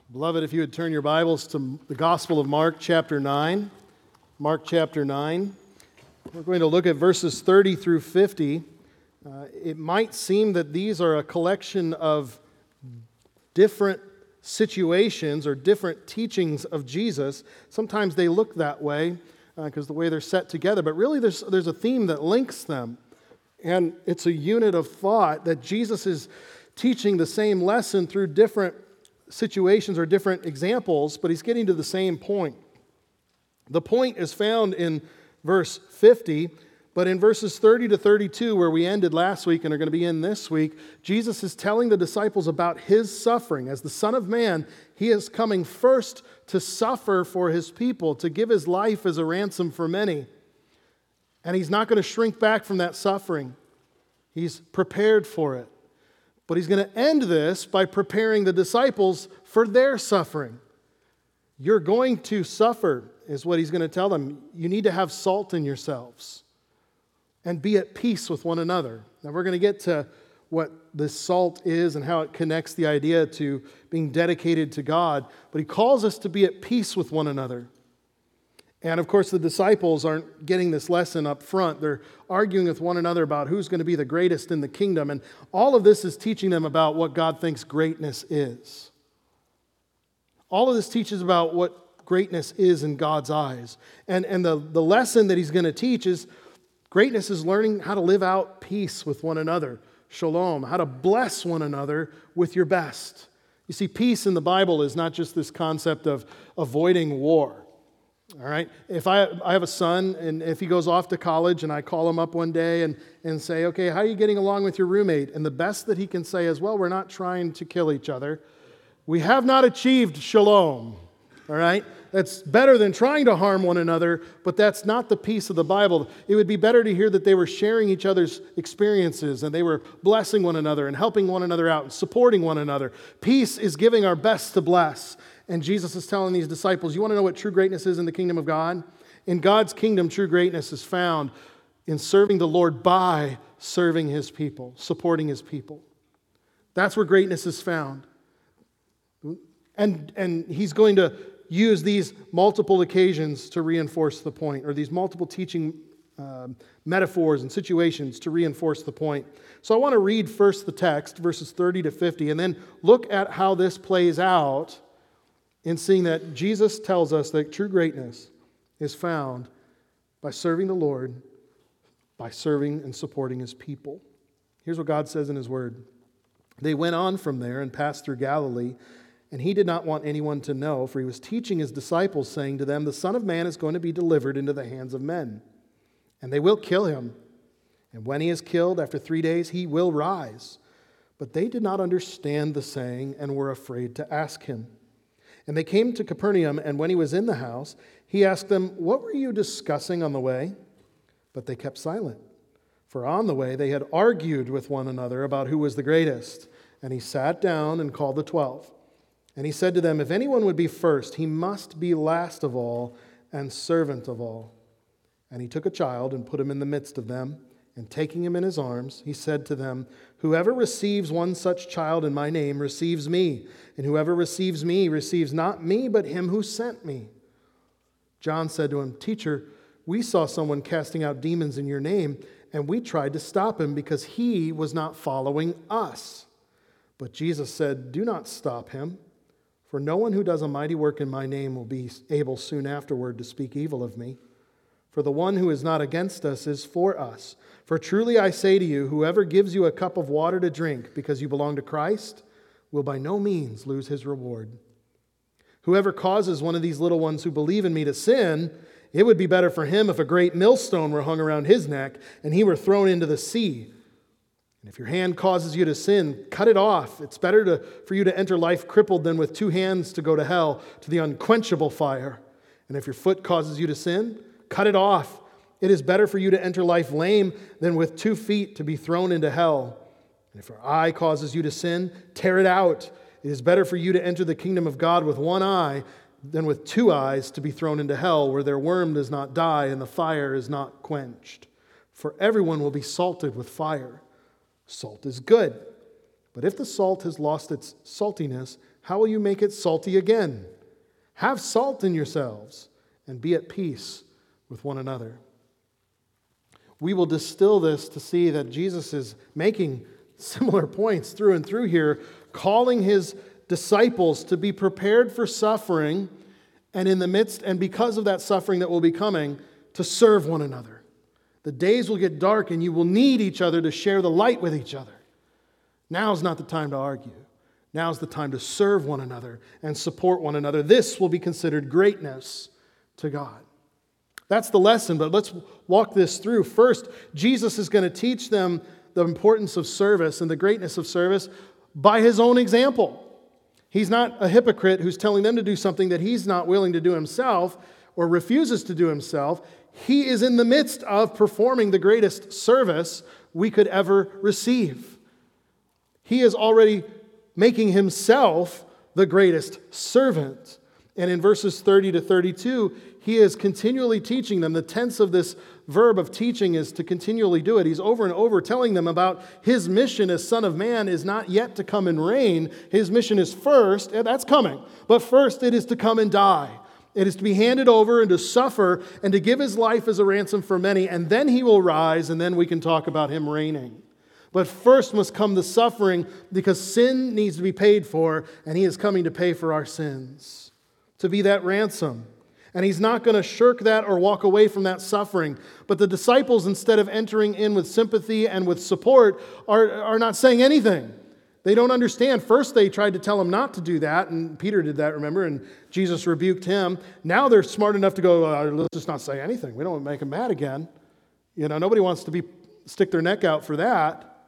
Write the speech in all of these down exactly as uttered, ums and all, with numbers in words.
Beloved, if you would turn your Bibles to the Gospel of Mark, chapter nine. Mark, chapter nine. We're going to look at verses thirty through fifty. Uh, it might seem that these are a collection of different situations or different teachings of Jesus. Sometimes they look that way because uh, the way they're set together, but really there's, there's a theme that links them. And it's a unit of thought that Jesus is teaching the same lesson through different situations or different examples, but he's getting to the same point. The point is found in verse fifty, but in verses thirty to thirty-two, where we ended last week and are going to be in this week, Jesus is telling the disciples about his suffering. As the Son of Man, he is coming first to suffer for his people, to give his life as a ransom for many. And he's not going to shrink back from that suffering. He's prepared for it. But he's going to end this by preparing the disciples for their suffering. You're going to suffer, is what he's going to tell them. You need to have salt in yourselves and be at peace with one another. Now we're going to get to what this salt is and how it connects the idea to being dedicated to God. But he calls us to be at peace with one another. And of course, the disciples aren't getting this lesson up front. They're arguing with one another about who's going to be the greatest in the kingdom. And all of this is teaching them about what God thinks greatness is. All of this teaches about what greatness is in God's eyes. And, and the, the lesson that he's going to teach is greatness is learning how to live out peace with one another. Shalom, how to bless one another with your best. You see, peace in the Bible is not just this concept of avoiding war. All right. If I I have a son, and if he goes off to college, and I call him up one day and, and say, okay, how are you getting along with your roommate? And the best that he can say is, well, we're not trying to kill each other. We have not achieved shalom. All right. That's better than trying to harm one another, but that's not the peace of the Bible. It would be better to hear that they were sharing each other's experiences and they were blessing one another and helping one another out and supporting one another. Peace is giving our best to bless. And Jesus is telling these disciples, you want to know what true greatness is in the kingdom of God? In God's kingdom, true greatness is found in serving the Lord by serving his people, supporting his people. That's where greatness is found. And, and he's going to use these multiple occasions to reinforce the point, or these multiple teaching uh, metaphors and situations to reinforce the point. So I want to read first the text, verses thirty to fifty, and then look at how this plays out in seeing that Jesus tells us that true greatness is found by serving the Lord, by serving and supporting his people. Here's what God says in his word. They went on from there and passed through Galilee, and he did not want anyone to know, for he was teaching his disciples, saying to them, the Son of Man is going to be delivered into the hands of men, and they will kill him. And when he is killed, after three days, he will rise. But they did not understand the saying and were afraid to ask him. And they came to Capernaum, and when he was in the house, he asked them, what were you discussing on the way? But they kept silent. For on the way they had argued with one another about who was the greatest. And he sat down and called the twelve. And he said to them, if anyone would be first, he must be last of all and servant of all. And he took a child and put him in the midst of them. And taking him in his arms, he said to them, whoever receives one such child in my name receives me, and whoever receives me receives not me, but him who sent me. John said to him, Teacher, we saw someone casting out demons in your name, and we tried to stop him because he was not following us. But Jesus said, do not stop him, for no one who does a mighty work in my name will be able soon afterward to speak evil of me. For the one who is not against us is for us. For truly I say to you, whoever gives you a cup of water to drink because you belong to Christ will by no means lose his reward. Whoever causes one of these little ones who believe in me to sin, it would be better for him if a great millstone were hung around his neck and he were thrown into the sea. And if your hand causes you to sin, cut it off. It's better to, for you to enter life crippled than with two hands to go to hell, to the unquenchable fire. And if your foot causes you to sin, cut it off. It is better for you to enter life lame than with two feet to be thrown into hell. And if your eye causes you to sin, tear it out. It is better for you to enter the kingdom of God with one eye than with two eyes to be thrown into hell, where their worm does not die and the fire is not quenched. For everyone will be salted with fire. Salt is good, But if the salt has lost its saltiness, how will you make it salty again? Have salt in yourselves and be at peace with one another. We will distill this to see that Jesus is making similar points through and through here, calling his disciples to be prepared for suffering, and in the midst, and because of that suffering that will be coming, to serve one another. The days will get dark and you will need each other to share the light with each other. Now's not the time to argue. Now's the time to serve one another and support one another. This will be considered greatness to God. That's the lesson, but let's walk this through. First, Jesus is going to teach them the importance of service and the greatness of service by his own example. He's not a hypocrite who's telling them to do something that he's not willing to do himself or refuses to do himself. He is in the midst of performing the greatest service we could ever receive. He is already making himself the greatest servant. And in verses thirty to thirty-two, he is continually teaching them. The tense of this verb of teaching is to continually do it. He's over and over telling them about his mission as Son of Man is not yet to come and reign. His mission is first, and that's coming. But first it is to come and die. It is to be handed over and to suffer and to give his life as a ransom for many. And then he will rise, and then we can talk about him reigning. But first must come the suffering because sin needs to be paid for, and he is coming to pay for our sins, to be that ransom. And he's not going to shirk that or walk away from that suffering. But the disciples, instead of entering in with sympathy and with support, are, are not saying anything. They don't understand. First, they tried to tell him not to do that, and Peter did that, remember, and Jesus rebuked him. Now they're smart enough to go, uh, let's just not say anything. We don't want to make him mad again. You know, nobody wants to be stick their neck out for that.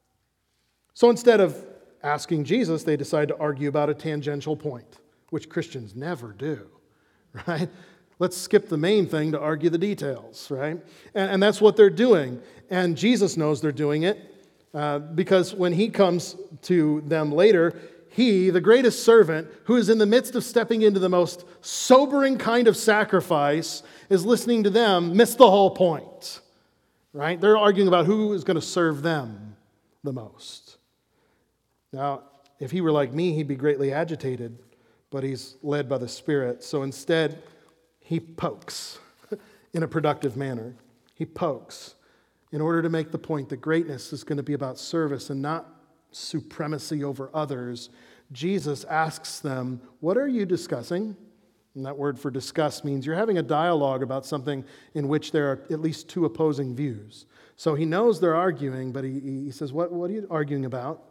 So instead of asking Jesus, they decide to argue about a tangential point, which Christians never do. Right? Let's skip the main thing to argue the details, right? And, and that's what they're doing. And Jesus knows they're doing it uh, because when he comes to them later, he, the greatest servant, who is in the midst of stepping into the most sobering kind of sacrifice, is listening to them miss the whole point, right? They're arguing about who is going to serve them the most. Now, if he were like me, he'd be greatly agitated. But he's led by the Spirit. So instead, he pokes in a productive manner. He pokes in order to make the point that greatness is going to be about service and not supremacy over others. Jesus asks them, what are you discussing? And that word for discuss means you're having a dialogue about something in which there are at least two opposing views. So he knows they're arguing, but he, he says, what, what are you arguing about?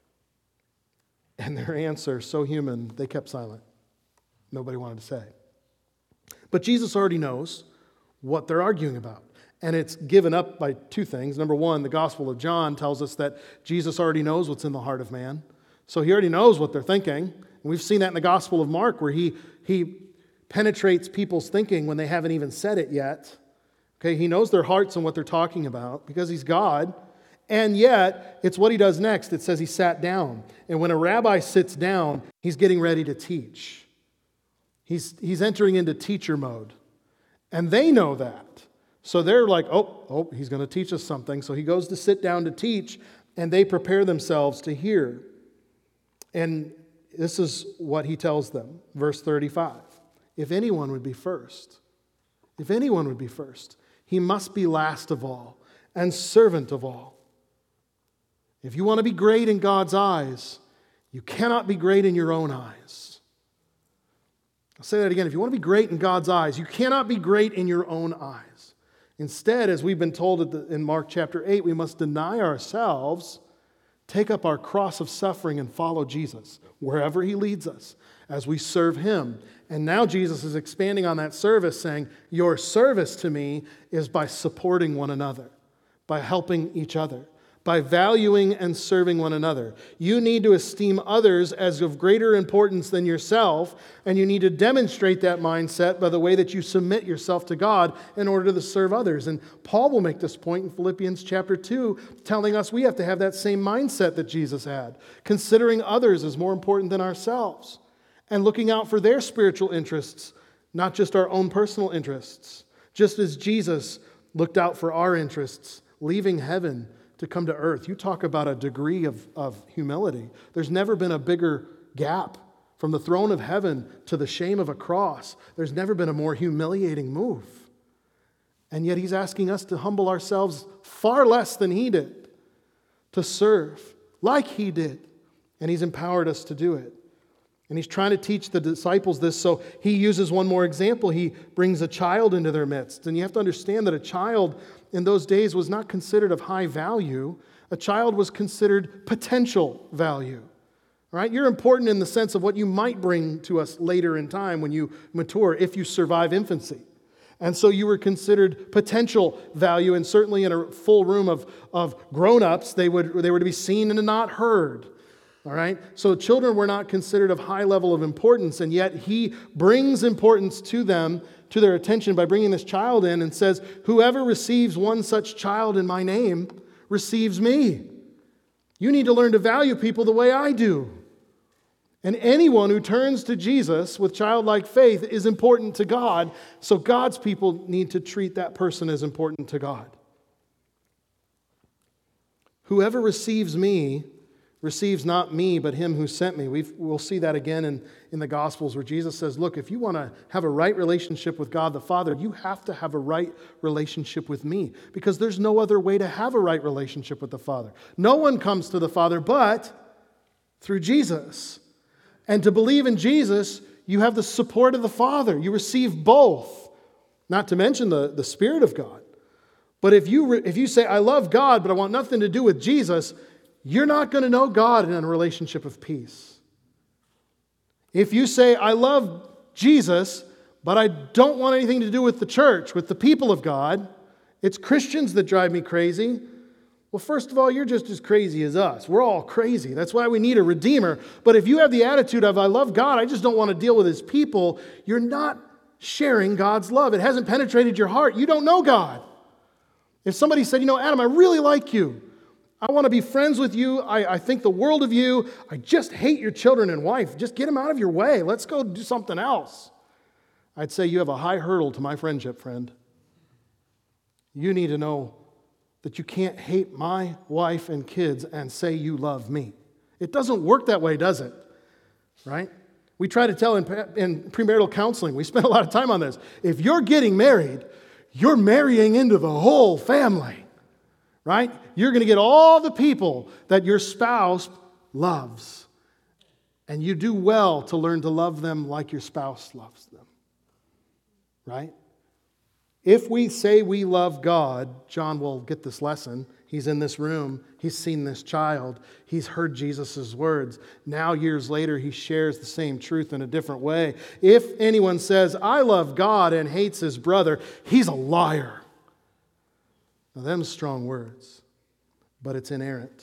And their answer, so human, they kept silent. Nobody wanted to say. But Jesus already knows what they're arguing about. And it's given up by two things. Number one, the Gospel of John tells us that Jesus already knows what's in the heart of man. So he already knows what they're thinking. And we've seen that in the Gospel of Mark where he, he penetrates people's thinking when they haven't even said it yet. Okay, he knows their hearts and what they're talking about because he's God. And yet, it's what he does next. It says he sat down. And when a rabbi sits down, he's getting ready to teach. He's, he's entering into teacher mode. And they know that. So they're like, oh, oh, he's going to teach us something. So he goes to sit down to teach, and they prepare themselves to hear. And this is what he tells them. Verse thirty-five. If anyone would be first, if anyone would be first, he must be last of all and servant of all. If you want to be great in God's eyes, you cannot be great in your own eyes. I'll say that again. If you want to be great in God's eyes, you cannot be great in your own eyes. Instead, as we've been told in Mark chapter eight, we must deny ourselves, take up our cross of suffering, and follow Jesus wherever he leads us as we serve him. And now Jesus is expanding on that service, saying, your service to me is by supporting one another, by helping each other, by valuing and serving one another. You need to esteem others as of greater importance than yourself, and you need to demonstrate that mindset by the way that you submit yourself to God in order to serve others. And Paul will make this point in Philippians chapter two, telling us we have to have that same mindset that Jesus had, considering others as more important than ourselves, and looking out for their spiritual interests, not just our own personal interests. Just as Jesus looked out for our interests, leaving heaven, to come to earth. You talk about a degree of, of humility. There's never been a bigger gap from the throne of heaven to the shame of a cross. There's never been a more humiliating move. And yet he's asking us to humble ourselves far less than he did, to serve like he did. And he's empowered us to do it. And he's trying to teach the disciples this, so he uses one more example. He brings a child into their midst. And you have to understand that a child in those days was not considered of high value. A child was considered potential value. All right? You're important in the sense of what you might bring to us later in time when you mature, if you survive infancy. And so you were considered potential value, and certainly in a full room of, of grown-ups, they would, they were to be seen and not heard. All right? So children were not considered of high level of importance, and yet he brings importance to them, to their attention by bringing this child in and says, whoever receives one such child in my name receives me. You need to learn to value people the way I do. And anyone who turns to Jesus with childlike faith is important to God, so God's people need to treat that person as important to God. Whoever receives me receives not me, but him who sent me. We've, we'll see that again in, in the Gospels where Jesus says, look, if you want to have a right relationship with God the Father, you have to have a right relationship with me, because there's no other way to have a right relationship with the Father. No one comes to the Father but through Jesus. And to believe in Jesus, you have the support of the Father. You receive both, not to mention the, the Spirit of God. But if you, re, if you say, I love God, but I want nothing to do with Jesus, you're not going to know God in a relationship of peace. If you say, I love Jesus, but I don't want anything to do with the church, with the people of God, it's Christians that drive me crazy. Well, first of all, you're just as crazy as us. We're all crazy. That's why we need a redeemer. But if you have the attitude of, I love God, I just don't want to deal with his people, you're not sharing God's love. It hasn't penetrated your heart. You don't know God. If somebody said, you know, Adam, I really like you. I want to be friends with you. I, I think the world of you. I just hate your children and wife. Just get them out of your way. Let's go do something else. I'd say you have a high hurdle to my friendship, friend. You need to know that you can't hate my wife and kids and say you love me. It doesn't work that way, does it? Right? We try to tell in, in premarital counseling, we spend a lot of time on this. If you're getting married, you're marrying into the whole family. Right? You're going to get all the people that your spouse loves. And you do well to learn to love them like your spouse loves them. Right? If we say we love God, John will get this lesson. He's in this room. He's seen this child. He's heard Jesus' words. Now, years later, he shares the same truth in a different way. If anyone says, I love God and hates his brother, he's a liar. Now, them's strong words, but it's inerrant.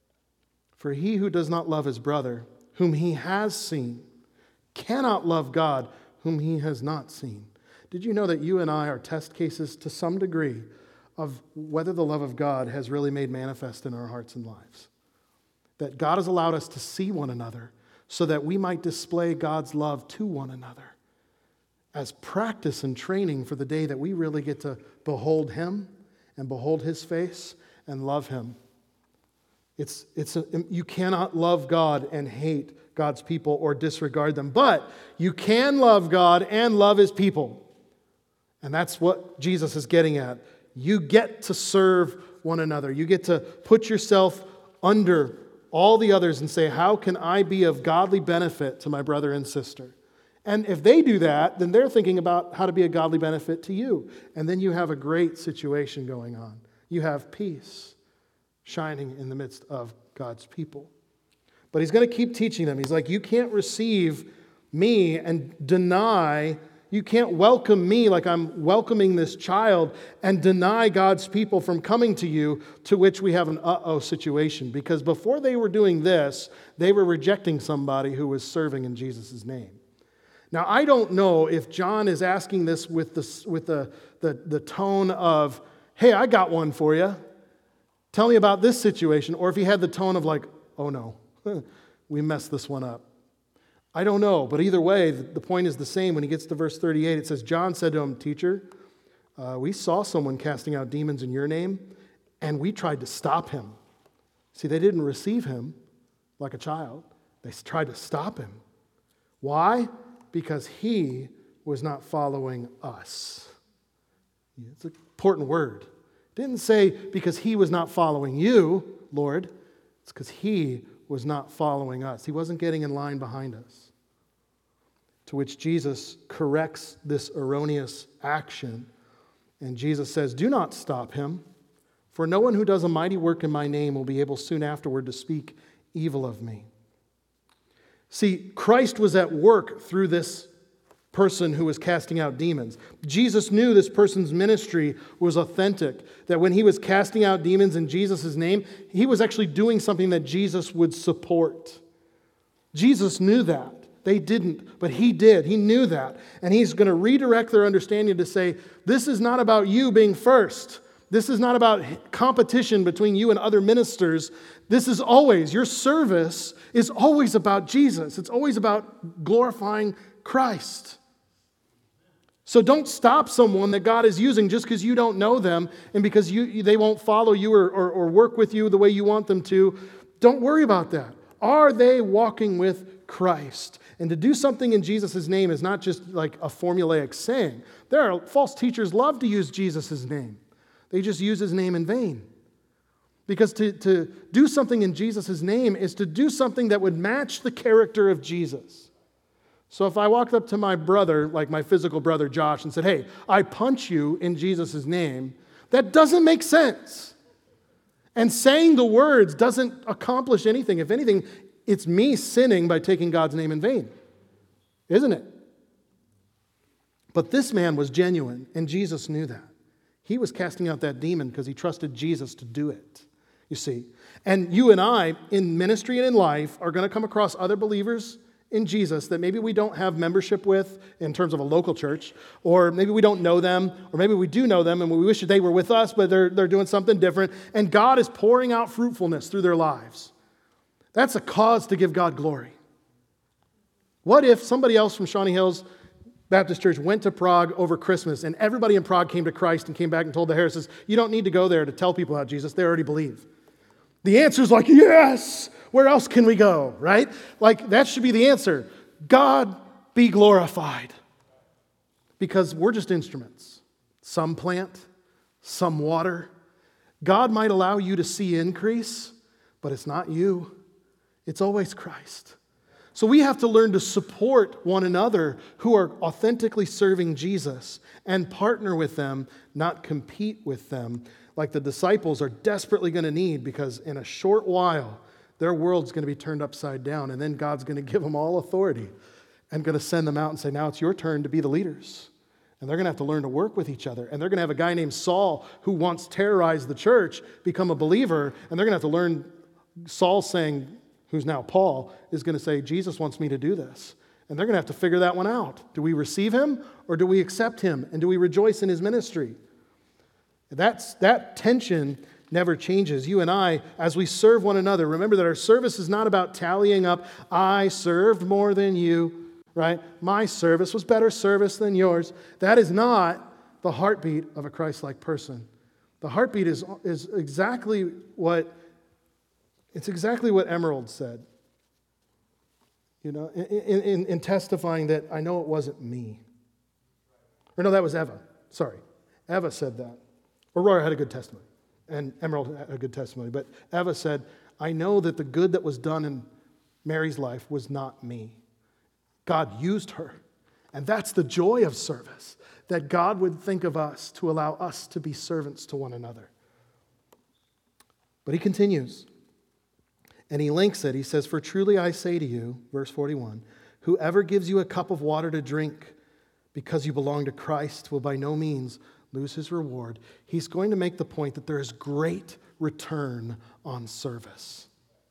For he who does not love his brother, whom he has seen, cannot love God, whom he has not seen. Did you know that you and I are test cases to some degree of whether the love of God has really made manifest in our hearts and lives? That God has allowed us to see one another so that we might display God's love to one another as practice and training for the day that we really get to behold him and behold his face and love him. It's, it's a, you cannot love God and hate God's people or disregard them, but you can love God and love his people. And that's what Jesus is getting at. You get to serve one another. You get to put yourself under all the others and say, how can I be of godly benefit to my brother and sister? And if they do that, then they're thinking about how to be a godly benefit to you. And then you have a great situation going on. You have peace shining in the midst of God's people. But he's going to keep teaching them. He's like, you can't receive me and deny, you can't welcome me like I'm welcoming this child and deny God's people from coming to you, to which we have an uh-oh situation. Because before they were doing this, they were rejecting somebody who was serving in Jesus' name. Now, I don't know if John is asking this with the, with the, the, the tone of, hey, I got one for you. Tell me about this situation. Or if he had the tone of like, oh no, we messed this one up. I don't know. But either way, the point is the same. When he gets to verse thirty-eight, it says, John said to him, Teacher, uh, we saw someone casting out demons in your name, and we tried to stop him. See, they didn't receive him like a child. They tried to stop him. Why? Because he was not following us. It's an important word. It didn't say because he was not following you, Lord. It's because he was not following us. He wasn't getting in line behind us. To which Jesus corrects this erroneous action. And Jesus says, do not stop him, for no one who does a mighty work in my name will be able soon afterward to speak evil of me. See, Christ was at work through this person who was casting out demons. Jesus knew this person's ministry was authentic, that when he was casting out demons in Jesus' name, he was actually doing something that Jesus would support. Jesus knew that. They didn't, but he did. He knew that. And he's going to redirect their understanding to say, this is not about you being first. This is not about competition between you and other ministers. This is always, your service is always about Jesus. It's always about glorifying Christ. So don't stop someone that God is using just because you don't know them and because you, they won't follow you or, or, or work with you the way you want them to. Don't worry about that. Are they walking with Christ? And to do something in Jesus' name is not just like a formulaic saying. There are false teachers love to use Jesus' name. They just use his name in vain. Because to, to do something in Jesus' name is to do something that would match the character of Jesus. So if I walked up to my brother, like my physical brother Josh, and said, hey, I punch you in Jesus' name, that doesn't make sense. And saying the words doesn't accomplish anything. If anything, it's me sinning by taking God's name in vain. Isn't it? But this man was genuine, and Jesus knew that. He was casting out that demon because he trusted Jesus to do it, you see. And you and I, in ministry and in life, are going to come across other believers in Jesus that maybe we don't have membership with in terms of a local church, or maybe we don't know them, or maybe we do know them and we wish they were with us, but they're, they're doing something different, and God is pouring out fruitfulness through their lives. That's a cause to give God glory. What if somebody else from Shawnee Hills Baptist Church went to Prague over Christmas and everybody in Prague came to Christ and came back and told the Harrises, you don't need to go there to tell people about Jesus, they already believe. The answer is like, yes! Where else can we go, right? Like, that should be the answer. God be glorified. Because we're just instruments. Some plant, some water. God might allow you to see increase, but it's not you. It's always Christ. So we have to learn to support one another who are authentically serving Jesus and partner with them, not compete with them, like the disciples are desperately going to need, because in a short while, their world's going to be turned upside down, and then God's going to give them all authority and going to send them out and say, now it's your turn to be the leaders. And they're going to have to learn to work with each other. And they're going to have a guy named Saul who once terrorized the church become a believer, and they're going to have to learn, Saul saying, who's now Paul, is going to say, Jesus wants me to do this. And they're going to have to figure that one out. Do we receive him or do we accept him? And do we rejoice in his ministry? That's, that tension never changes. You and I, as we serve one another, remember that our service is not about tallying up, I served more than you, right? My service was better service than yours. That is not the heartbeat of a Christ-like person. The heartbeat is, is exactly what, it's exactly what Emerald said. You know, in, in, in testifying that I know it wasn't me. Or no, that was Eva. Sorry. Eva said that. Aurora had a good testimony, and Emerald had a good testimony. But Eva said, I know that the good that was done in Mary's life was not me. God used her. And that's the joy of service, that God would think of us to allow us to be servants to one another. But he continues, and he links it. He says, for truly I say to you, verse forty-one, whoever gives you a cup of water to drink because you belong to Christ will by no means lose his reward. He's going to make the point that there is great return on service.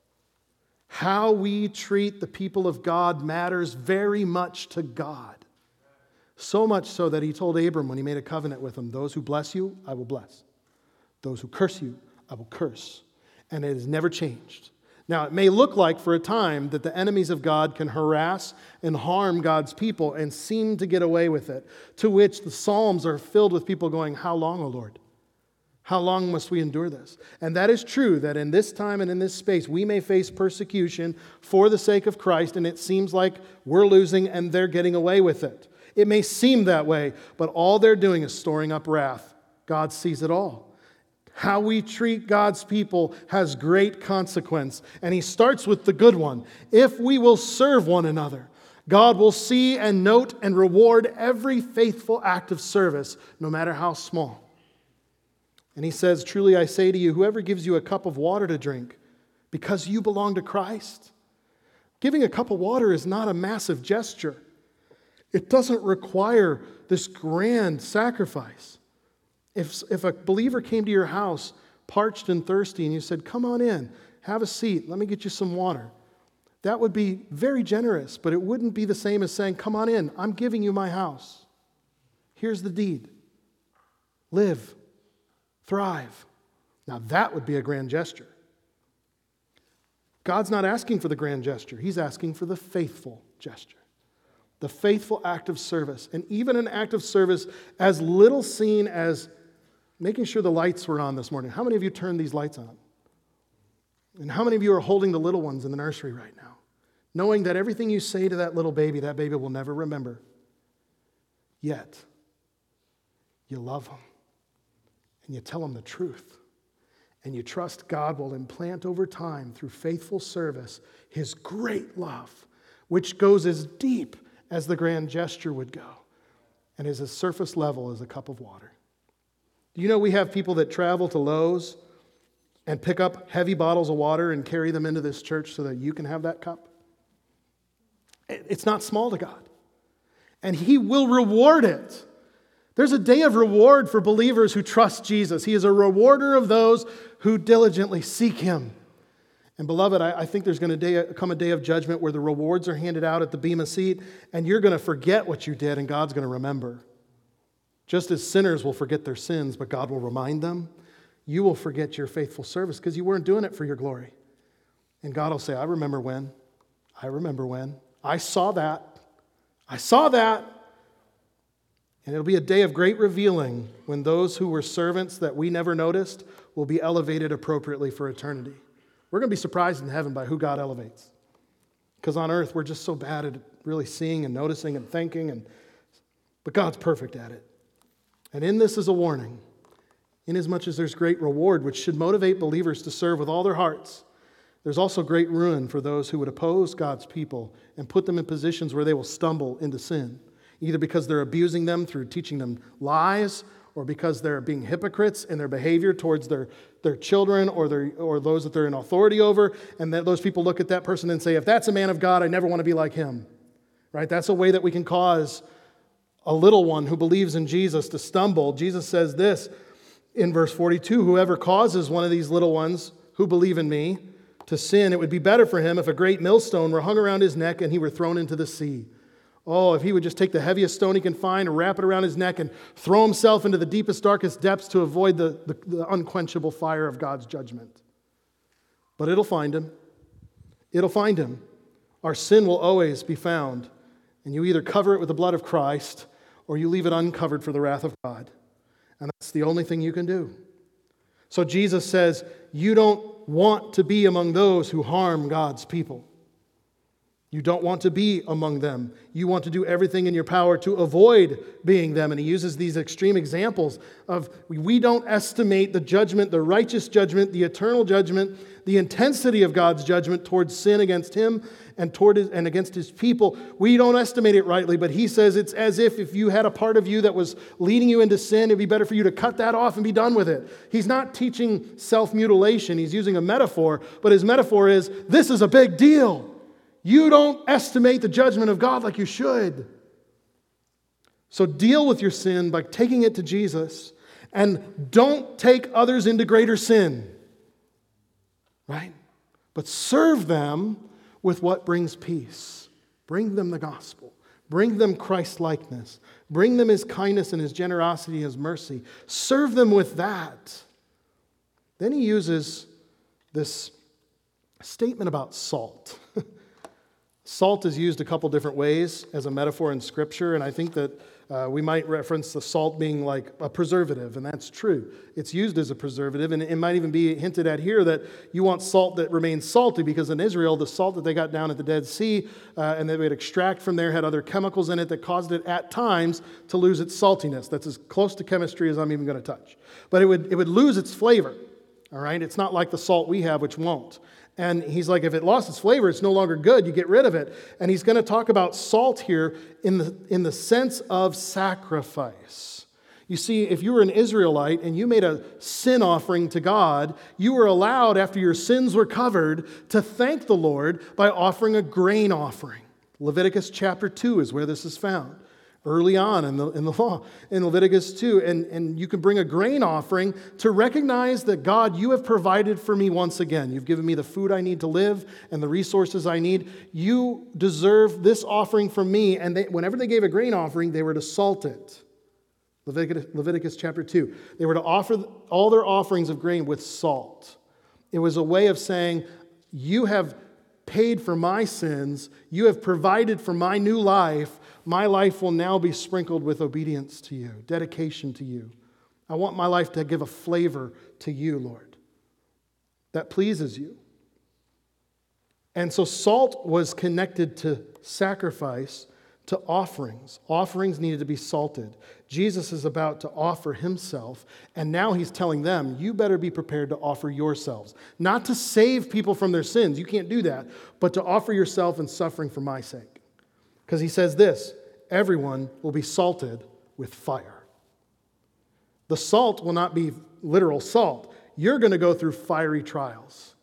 How we treat the people of God matters very much to God. So much so that he told Abram when he made a covenant with him, those who bless you, I will bless. Those who curse you, I will curse. And it has never changed. Now, it may look like for a time that the enemies of God can harass and harm God's people and seem to get away with it, to which the Psalms are filled with people going, how long, O Lord? How long must we endure this? And that is true, that in this time and in this space, we may face persecution for the sake of Christ, and it seems like we're losing and they're getting away with it. It may seem that way, but all they're doing is storing up wrath. God sees it all. How we treat God's people has great consequence, and he starts with the good one. If we will serve one another, God will see and note and reward every faithful act of service, no matter how small. And he says, truly I say to you, whoever gives you a cup of water to drink because you belong to Christ, giving a cup of water is not a massive gesture. It doesn't require this grand sacrifice. If, if a believer came to your house parched and thirsty and you said, come on in, have a seat, let me get you some water, that would be very generous, but it wouldn't be the same as saying, come on in, I'm giving you my house. Here's the deed. Live. Thrive. Now that would be a grand gesture. God's not asking for the grand gesture. He's asking for the faithful gesture. The faithful act of service. And even an act of service as little seen as making sure the lights were on this morning. How many of you turned these lights on? And how many of you are holding the little ones in the nursery right now? Knowing that everything you say to that little baby, that baby will never remember. Yet, you love them. And you tell them the truth. And you trust God will implant over time through faithful service his great love, which goes as deep as the grand gesture would go and is as surface level as a cup of water. Do you know we have people that travel to Lowe's and pick up heavy bottles of water and carry them into this church so that you can have that cup? It's not small to God. And he will reward it. There's a day of reward for believers who trust Jesus. He is a rewarder of those who diligently seek him. And beloved, I, I think there's going to come a day of judgment where the rewards are handed out at the bema seat, and you're going to forget what you did, and God's going to remember. Just as sinners will forget their sins, but God will remind them, you will forget your faithful service because you weren't doing it for your glory. And God will say, I remember when. I remember when. I saw that. I saw that. And it'll be a day of great revealing when those who were servants that we never noticed will be elevated appropriately for eternity. We're going to be surprised in heaven by who God elevates. Because on earth, we're just so bad at really seeing and noticing and thinking. And, but God's perfect at it. And in this is a warning. Inasmuch as there's great reward, which should motivate believers to serve with all their hearts, there's also great ruin for those who would oppose God's people and put them in positions where they will stumble into sin. Either because they're abusing them through teaching them lies, or because they're being hypocrites in their behavior towards their, their children or, their, or those that they're in authority over, and that those people look at that person and say, if that's a man of God, I never want to be like him. Right? That's a way that we can cause a little one who believes in Jesus to stumble. Jesus says this in verse forty-two, whoever causes one of these little ones who believe in me to sin, it would be better for him if a great millstone were hung around his neck and he were thrown into the sea. Oh, if he would just take the heaviest stone he can find and wrap it around his neck and throw himself into the deepest, darkest depths to avoid the, the, the unquenchable fire of God's judgment. But it'll find him. It'll find him. Our sin will always be found. And you either cover it with the blood of Christ or you leave it uncovered for the wrath of God. And that's the only thing you can do. So Jesus says, you don't want to be among those who harm God's people. You don't want to be among them. You want to do everything in your power to avoid being them. And he uses these extreme examples of we don't estimate the judgment, the righteous judgment, the eternal judgment, the intensity of God's judgment towards sin against him and toward his, and against his people. We don't estimate it rightly, but he says it's as if if you had a part of you that was leading you into sin, it'd be better for you to cut that off and be done with it. He's not teaching self-mutilation. He's using a metaphor, but his metaphor is this is a big deal. You don't estimate the judgment of God like you should. So deal with your sin by taking it to Jesus, and don't take others into greater sin. Right? But serve them with what brings peace. Bring them the gospel. Bring them Christ-likeness. Bring them his kindness and his generosity, his mercy. Serve them with that. Then he uses this statement about salt. Salt is used a couple different ways as a metaphor in Scripture, and I think that Uh, we might reference the salt being like a preservative, and that's true. It's used as a preservative, and it might even be hinted at here that you want salt that remains salty, because in Israel, the salt that they got down at the Dead Sea uh, and they would extract from there had other chemicals in it that caused it at times to lose its saltiness. That's as close to chemistry as I'm even going to touch. But it would, it would lose its flavor, all right? It's not like the salt we have, which won't. And he's like, if it lost its flavor, it's no longer good. You get rid of it. And he's going to talk about salt here in the, in the sense of sacrifice. You see, if you were an Israelite and you made a sin offering to God, you were allowed, after your sins were covered, to thank the Lord by offering a grain offering. Leviticus chapter two is where this is found. Early on in the, in the law, in Leviticus two. And, and you can bring a grain offering to recognize that, God, you have provided for me once again. You've given me the food I need to live and the resources I need. You deserve this offering from me. And they, whenever they gave a grain offering, they were to salt it. Leviticus, Leviticus chapter two. They were to offer all their offerings of grain with salt. It was a way of saying, you have paid for my sins. You have provided for my new life. My life will now be sprinkled with obedience to you, dedication to you. I want my life to give a flavor to you, Lord, that pleases you. And so salt was connected to sacrifice, to offerings. Offerings needed to be salted. Jesus is about to offer himself, and now he's telling them, you better be prepared to offer yourselves. Not to save people from their sins, you can't do that, but to offer yourself in suffering for my sake. Because he says this, everyone will be salted with fire. The salt will not be literal salt. You're going to go through fiery trials.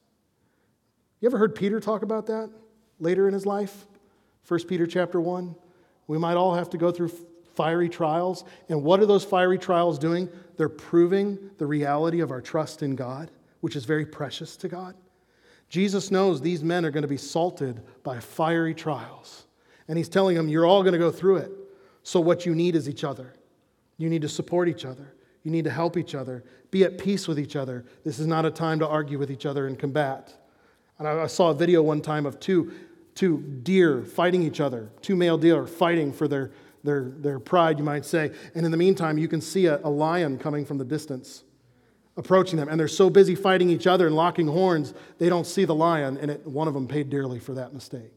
You ever heard Peter talk about that later in his life? First Peter chapter one. We might all have to go through fiery trials. And what are those fiery trials doing? They're proving the reality of our trust in God, which is very precious to God. Jesus knows these men are going to be salted by fiery trials. And he's telling them, you're all going to go through it. So what you need is each other. You need to support each other. You need to help each other. Be at peace with each other. This is not a time to argue with each other and combat. And I saw a video one time of two, two deer fighting each other. Two male deer fighting for their, their, their pride, you might say. And in the meantime, you can see a, a lion coming from the distance, approaching them. And they're so busy fighting each other and locking horns, they don't see the lion. And it, one of them paid dearly for that mistake.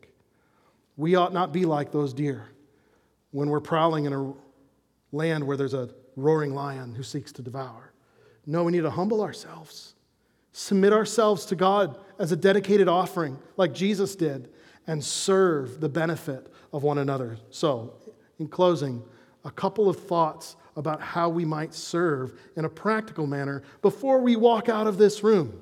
We ought not be like those deer when we're prowling in a land where there's a roaring lion who seeks to devour. No, we need to humble ourselves, submit ourselves to God as a dedicated offering like Jesus did, and serve the benefit of one another. So, in closing, a couple of thoughts about how we might serve in a practical manner before we walk out of this room,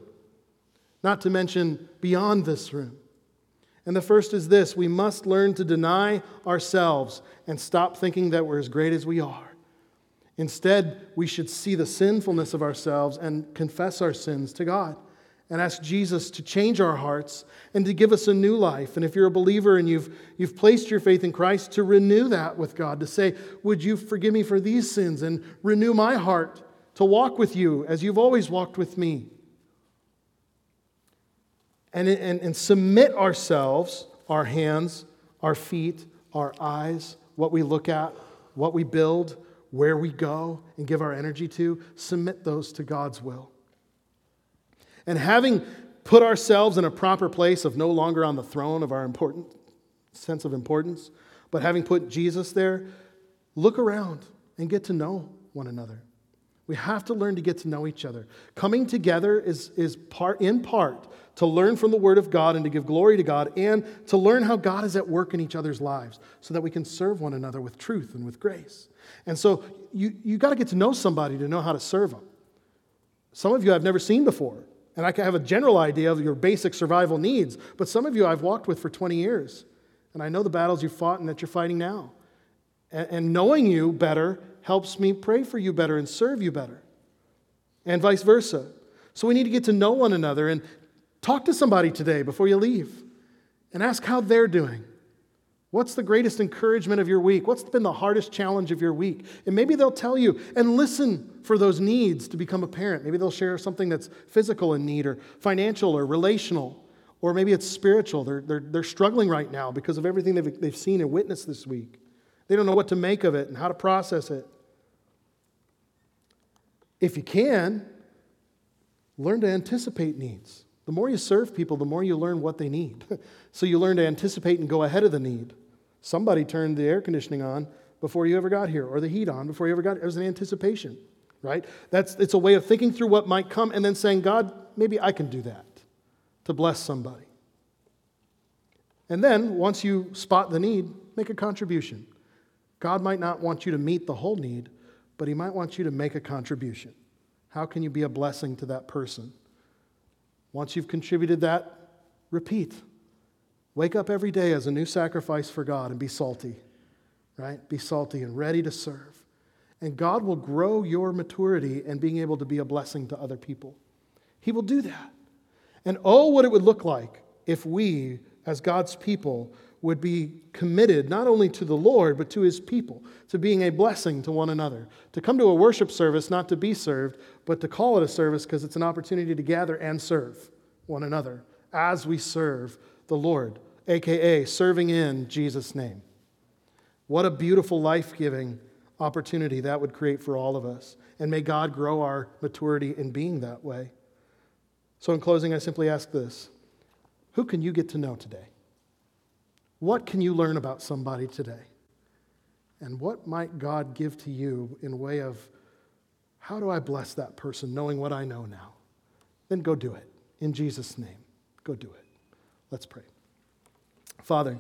not to mention beyond this room. And the first is this: we must learn to deny ourselves and stop thinking that we're as great as we are. Instead, we should see the sinfulness of ourselves and confess our sins to God and ask Jesus to change our hearts and to give us a new life. And if you're a believer and you've, you've placed your faith in Christ, to renew that with God, to say, would you forgive me for these sins and renew my heart to walk with you as you've always walked with me. And, and, and submit ourselves, our hands, our feet, our eyes, what we look at, what we build, where we go and give our energy to, submit those to God's will. And having put ourselves in a proper place of no longer on the throne of our important sense of importance, but having put Jesus there, look around and get to know one another. We have to learn to get to know each other. Coming together is, is part, in part to learn from the Word of God and to give glory to God, and to learn how God is at work in each other's lives so that we can serve one another with truth and with grace. And so you, you got to get to know somebody to know how to serve them. Some of you I've never seen before, and I can have a general idea of your basic survival needs, but some of you I've walked with for twenty years, and I know the battles you fought and that you're fighting now. And, and knowing you better helps me pray for you better and serve you better, and vice versa. So we need to get to know one another, and talk to somebody today before you leave and ask how they're doing. What's the greatest encouragement of your week? What's been the hardest challenge of your week? And maybe they'll tell you, and listen for those needs to become apparent. Maybe they'll share something that's physical in need, or financial, or relational, or maybe it's spiritual. They're, they're, they're struggling right now because of everything they've, they've seen and witnessed this week. They don't know what to make of it and how to process it. If you can, learn to anticipate needs. The more you serve people, the more you learn what they need. So you learn to anticipate and go ahead of the need. Somebody turned the air conditioning on before you ever got here, or the heat on before you ever got here. It was an anticipation, right? That's it's a way of thinking through what might come and then saying, God, maybe I can do that to bless somebody. And then, once you spot the need, make a contribution. God might not want you to meet the whole need, but He might want you to make a contribution. How can you be a blessing to that person? Once you've contributed that, repeat. Wake up every day as a new sacrifice for God and be salty, right? Be salty and ready to serve. And God will grow your maturity in being able to be a blessing to other people. He will do that. And oh, what it would look like if we, as God's people, would be committed not only to the Lord, but to His people, to being a blessing to one another, to come to a worship service not to be served, but to call it a service because it's an opportunity to gather and serve one another as we serve the Lord, a k a serving in Jesus' name. What a beautiful, life-giving opportunity that would create for all of us. And may God grow our maturity in being that way. So in closing, I simply ask this. Who can you get to know today? What can you learn about somebody today? And what might God give to you in way of, how do I bless that person knowing what I know now? Then go do it. In Jesus' name, go do it. Let's pray. Father,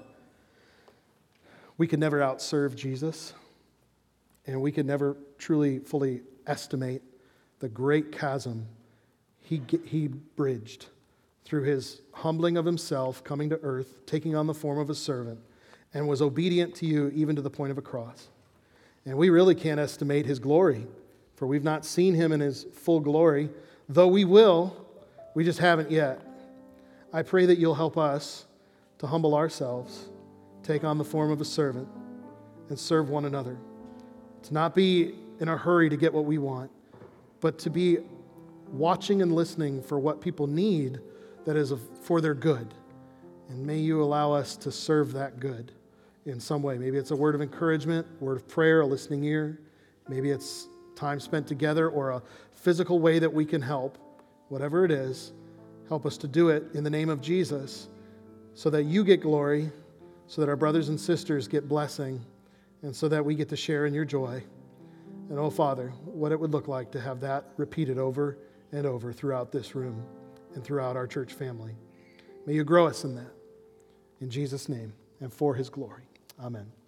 we could never outserve Jesus, and we could never truly, fully estimate the great chasm he, he bridged through His humbling of Himself, coming to earth, taking on the form of a servant, and was obedient to you even to the point of a cross. And we really can't estimate His glory, for we've not seen Him in His full glory, though we will, we just haven't yet. I pray that you'll help us to humble ourselves, take on the form of a servant, and serve one another. To not be in a hurry to get what we want, but to be watching and listening for what people need that is for their good. And may you allow us to serve that good in some way. Maybe it's a word of encouragement, a word of prayer, a listening ear. Maybe it's time spent together or a physical way that we can help. Whatever it is, help us to do it in the name of Jesus so that you get glory, so that our brothers and sisters get blessing, and so that we get to share in your joy. And oh, Father, what it would look like to have that repeated over and over throughout this room and throughout our church family. May you grow us in that. In Jesus' name and for His glory. Amen.